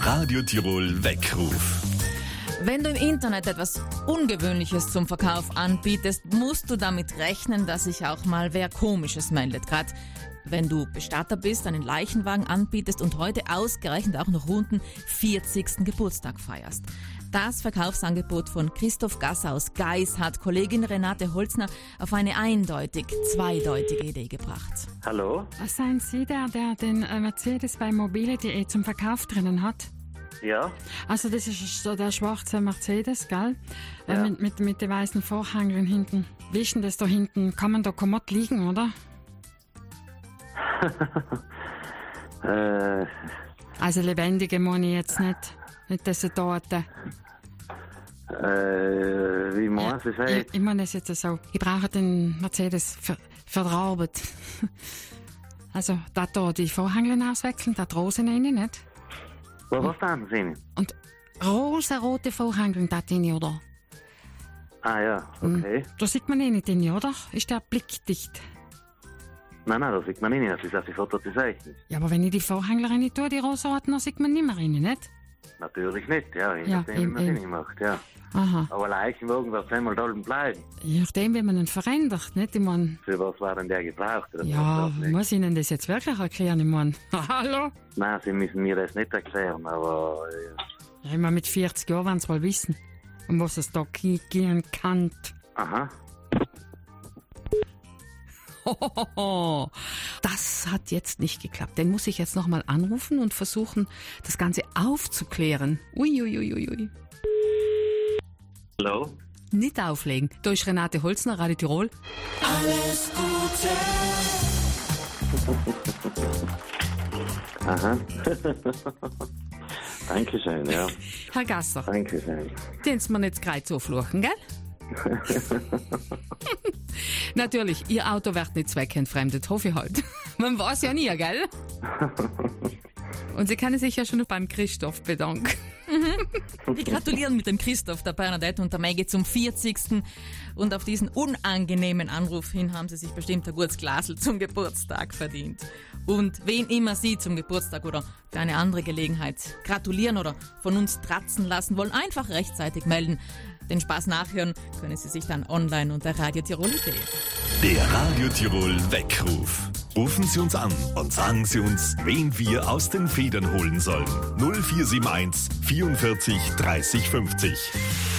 Der Radio Tirol Weckruf. Wenn du im Internet etwas Ungewöhnliches zum Verkauf anbietest, musst du damit rechnen, dass sich auch mal wer Komisches meldet. Gerade wenn du Bestatter bist, einen Leichenwagen anbietest und heute ausgerechnet auch noch runden 40. Geburtstag feierst. Das Verkaufsangebot von Christoph Gasser aus Geis hat Kollegin Renate Holzner auf eine eindeutig zweideutige Idee gebracht. Hallo? Was seien Sie der den Mercedes bei mobile.de zum Verkauf drinnen hat? Ja? Also das ist so der schwarze Mercedes, gell? Ja. Mit den weißen Vorhängen hinten. Wie ist denn das da hinten? Kann man da kommod liegen, oder? Also lebendige meine ich jetzt nicht. Nicht diese Toten. Wie meinst du das? Ich meine das jetzt so. Ich brauche den Mercedes für die Arbeit. Also da die Vorhänge auswechseln, da die Rosen rein, nicht? Was dann sind? Und rosarote Vorhänge da drin, oder? Ah ja, okay. Da sieht man eh nicht drin, oder? Ist der Blick dicht? Nein, da sieht man nicht, das ist die Fotozeichnung. Ja, aber wenn ich die Vorhänge rein tue, die rosaroten, dann sieht man nicht mehr rein, nicht? Natürlich nicht, ja, je nachdem, wie man es macht, ja. Aha. Aber Leichenwagen wird einmal da bleiben. Je nachdem, wie man ihn verändert, nicht? Ich mein, Für was war denn der gebraucht? Oder ja, was nicht? muss ich Ihnen das jetzt wirklich erklären? Ich mein, hallo? Nein, Sie müssen mir das nicht erklären, aber... Ja, ich mein, mit 40 Jahren werden Sie wohl wissen, um was es da gehen kann. Aha. Das hat jetzt nicht geklappt. Den muss ich jetzt nochmal anrufen und versuchen, das Ganze aufzuklären. Uiuiuiui. Hallo? Nicht auflegen. Da ist Renate Holzner, Radio Tirol. Alles Gute. Aha. Dankeschön, ja. Herr Gasser, Dankeschön. den Sie mir jetzt gerade so fluchen, gell? Natürlich, Ihr Auto wird nicht zweckentfremdet, hoffe ich halt. Man weiß ja nie, gell? Und Sie können sich ja schon beim Christoph bedanken. Wir gratulieren mit dem Christoph, der Bernadette und der Maggie zum 40. Und auf diesen unangenehmen Anruf hin haben sie sich bestimmt ein gutes Glasl zum Geburtstag verdient. Und wen immer Sie zum Geburtstag oder für eine andere Gelegenheit gratulieren oder von uns tratzen lassen wollen, einfach rechtzeitig melden. Den Spaß nachhören können Sie sich dann online unter radiotirol.de. Der Radio Tirol Weckruf. Rufen Sie uns an und sagen Sie uns, wen wir aus den Federn holen sollen. 0471 44 30 50.